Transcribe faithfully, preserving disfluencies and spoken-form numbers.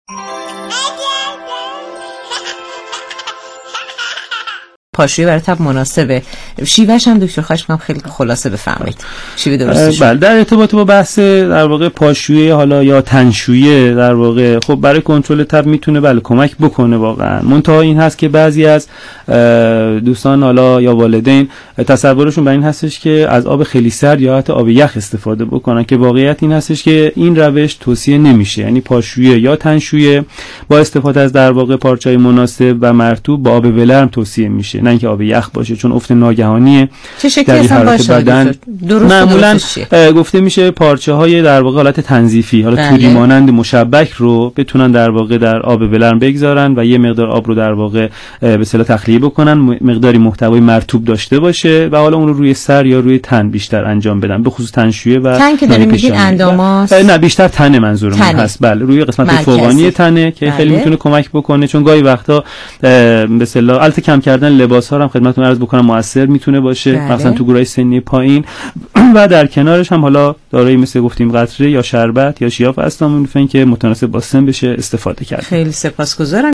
پاشویه برای تب مناسبه. شیوهش هم دکتر خواهش می‌کنم خیلی خلاصه بفرمایید. شیوه درستش. بله، در ارتباط با بحث در واقع پاشویه حالا یا تنشویه در واقع خب برای کنترل تب میتونه بله کمک بکنه واقعا. منتها این هست که بعضی از دوستان حالا یا والدین تصورشون بر این هستش که از آب خیلی سرد یا حتی آب یخ استفاده بکنن که واقعیت این هستش که این روش توصیه نمیشه. یعنی پاشویه یا تنشویه با استفاده از در واقع پارچه‌های مناسب و مرطوب با آب ولرم توصیه میشه، نه اینکه آب یخ باشه، چون افت ناگهانیه چه شکلی اصلا باشه بدن. معمولا گفته میشه پارچه های در واقع حالت تنظیفی حالا توری مانند مشبک رو بتونن در واقع در آب ولرم بگذارن و یه مقدار آب رو در واقع به اصطلاح تخلیه بکنن، مقداری محتوای مرطوب داشته باشه و حالا اون رو روی سر یا روی تن بیشتر انجام بدن، به خصوص تنشویه و تن که داریم میگین انداماست. نه بیشتر تن منظورم هست. بله، روی قسمت فوقانی تنه که بله. خیلی میتونه کمک بکنه، چون گاهی وقتا به اصطلاح البته کم کردن لباس ها هم خدمتتون عرض بکنم موثر میتونه باشه، بله. مثلا تو گروه سنی پایین و در کنارش هم حالا دارویی مثل گفتیم قطره یا شربت یا شیاف اسلامونوفن که متناسب با سن بشه استفاده کرد. خیلی سپاسگزارم.